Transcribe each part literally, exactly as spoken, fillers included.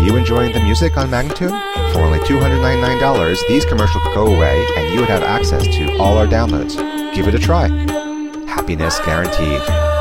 you enjoying the music on Magnatune? For only two hundred ninety-nine dollars, these commercials could go away and you would have access to all our downloads. Give it a try. Happiness guaranteed.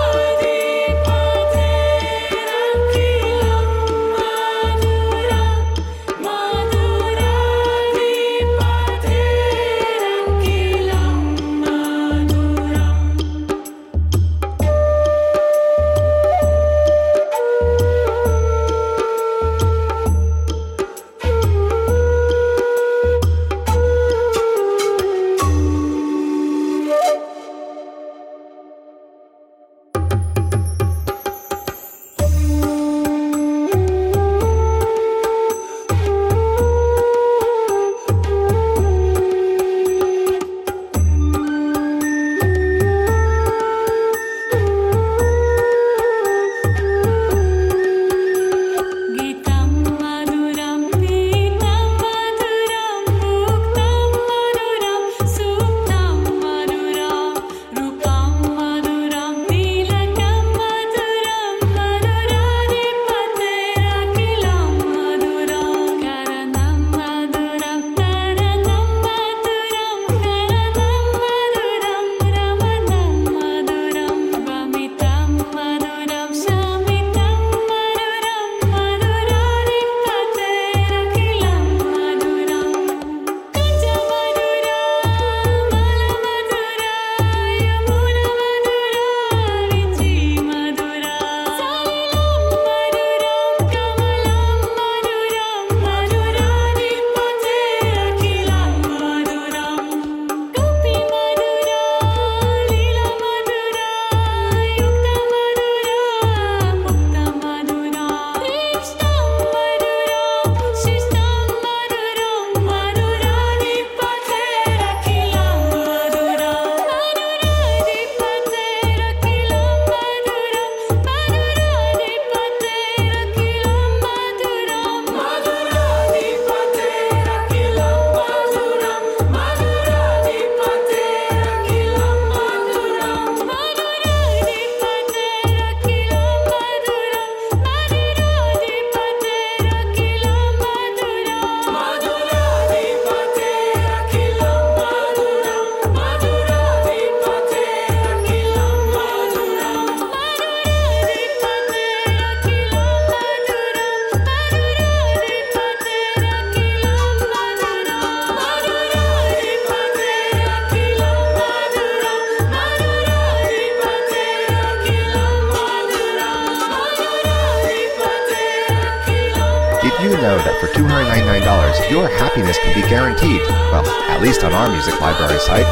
you know that for two hundred ninety-nine dollars, your happiness can be guaranteed? Well, at least on our music library site.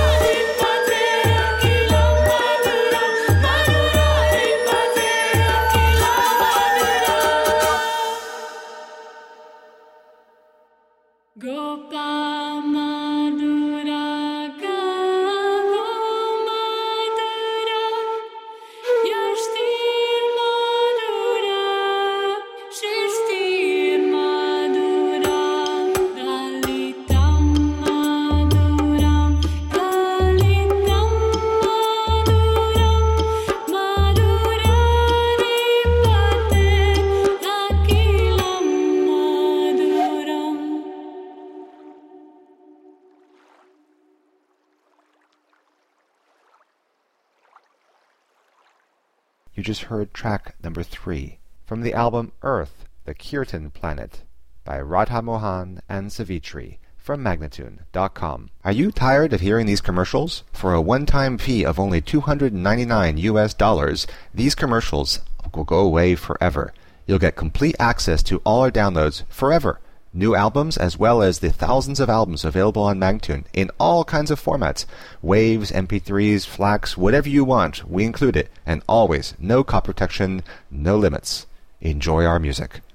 You just heard track number three from the album Earth, the Kirtan Planet by Radha Mohan and Savitri from Magnatune dot com. Are you tired of hearing these commercials? For a one-time fee of only two hundred ninety-nine U S dollars, these commercials will go away forever. You'll get complete access to all our downloads forever. New albums as well as the thousands of albums available on Magnatune in all kinds of formats. Waves, M P threes, FLACs, whatever you want, we include it. And always, no copy protection, no limits. Enjoy our music.